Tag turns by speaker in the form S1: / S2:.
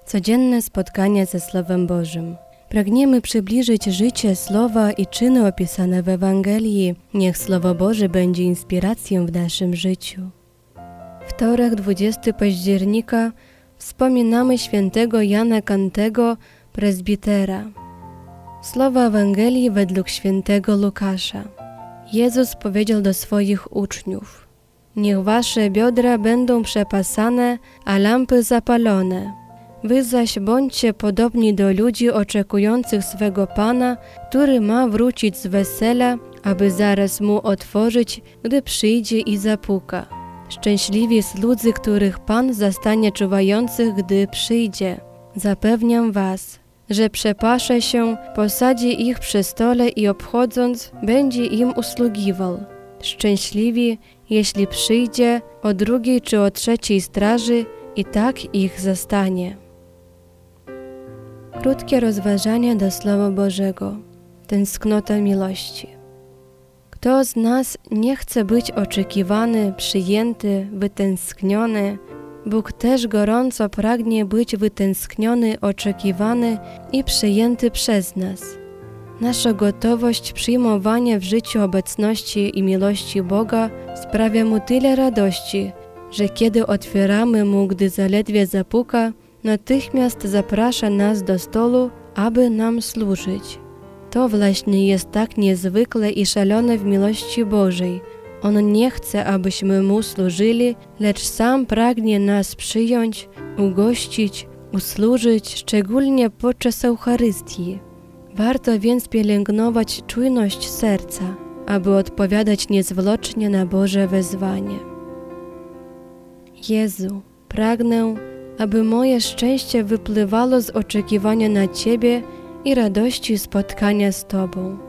S1: Codzienne spotkania ze Słowem Bożym. Pragniemy przybliżyć życie, słowa i czyny opisane w Ewangelii. Niech Słowo Boże będzie inspiracją w naszym życiu. Wtorek, 20 października, wspominamy świętego Jana Kantego, prezbitera. Słowa Ewangelii według świętego Łukasza. Jezus powiedział do swoich uczniów: niech wasze biodra będą przepasane, a lampy zapalone. Wy zaś bądźcie podobni do ludzi oczekujących swego Pana, który ma wrócić z wesela, aby zaraz mu otworzyć, gdy przyjdzie i zapuka. Szczęśliwi słudzy, których Pan zastanie czuwających, gdy przyjdzie. Zapewniam was, że przepasze się, posadzi ich przy stole i obchodząc, będzie im usługiwał. Szczęśliwi, jeśli przyjdzie o drugiej czy o trzeciej straży i tak ich zastanie. Krótkie rozważanie do Słowa Bożego. Tęsknota miłości. Kto z nas nie chce być oczekiwany, przyjęty, wytęskniony? Bóg też gorąco pragnie być wytęskniony, oczekiwany i przyjęty przez nas. Nasza gotowość przyjmowania w życiu obecności i miłości Boga sprawia Mu tyle radości, że kiedy otwieramy Mu, gdy zaledwie zapuka, natychmiast zaprasza nas do stołu, aby nam służyć. To właśnie jest tak niezwykle i szalone w miłości Bożej. On nie chce, abyśmy Mu służyli, lecz sam pragnie nas przyjąć, ugościć, usłużyć, szczególnie podczas Eucharystii. Warto więc pielęgnować czujność serca, aby odpowiadać niezwłocznie na Boże wezwanie. Jezu, pragnę, aby moje szczęście wypływało z oczekiwania na Ciebie i radości spotkania z Tobą.